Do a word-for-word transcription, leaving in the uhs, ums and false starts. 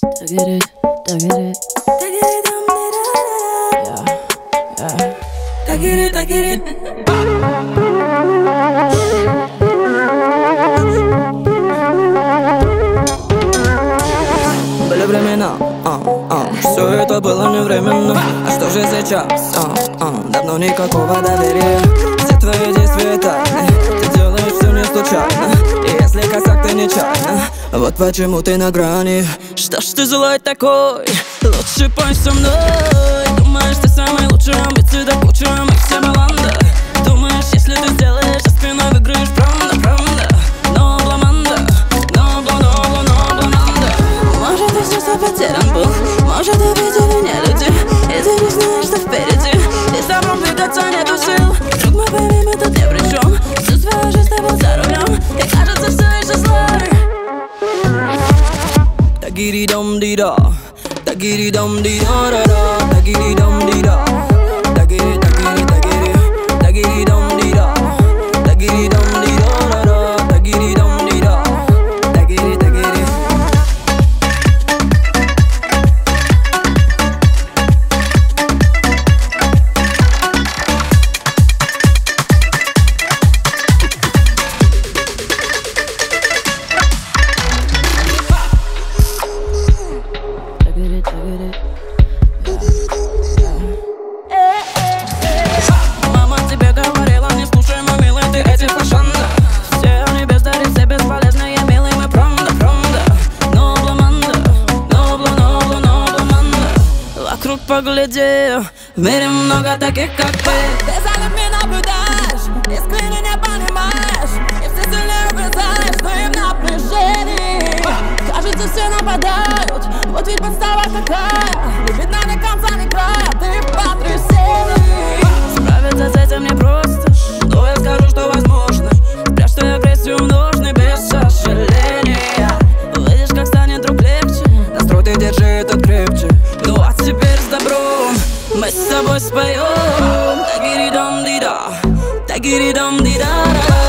Тагири, тагири, тагири дам yeah, yeah. тагири, тагири. Были времена, а, а, все это было не временно. А что же сейчас, а, а, давно никакого доверия. Все твои действия тайны, ты делаешь все не случайно. И если косяк ты нечаянно, вот почему ты на грани. Что ж ты злой такой, лучше пой со мной. Думаешь, ты самый лучший, амбиции до кучи, мы все баланда. Думаешь, если ты сделаешь, за спиной выиграешь, правда, правда. Но бламанда, но бла, но бла, но бламанда. Может, ты все потерян был, может, обидели не люди, и ты не знаешь, что впереди. И самому двигаться нету сил. Друг мой, пойми, мы тут не при чем. Всю свою жизнь ты был за рулем, и кажется, все еще злой. Тагири дом ди да, тагири дом ди да да да, тагири дом ди да, тагири тагири тагири, тагири дом ди да, тагири дом ди да да да, тагири дом ди да, тагири тагири. Тагири, тагири. Мама тебе говорила, не слушай, мой милый, ты эти фашанда. Все они бездари, все бесполезные, милый, мы правда, правда. Но бламанда, но бла, но бла, но бламанда. Вокруг погляди, в мире много таких, как ты. Ты за людьми наблюдаешь, искренне не понимаешь, и все сильнее врезаешь, но и в напряжении. Кажется, все нападают, вот ведь подстава такая, не видно ни конца, ни края, ты в потрясении. Справиться с этим непросто, но я скажу, что возможно. Спрячь ты агрессию в ножны без сожаления. Увидишь, как станет вдруг легче, настрой ты держи этот крепче. Ну а теперь с добром мы с тобой споем. Тагири дом ди да, тагири дом ди да да.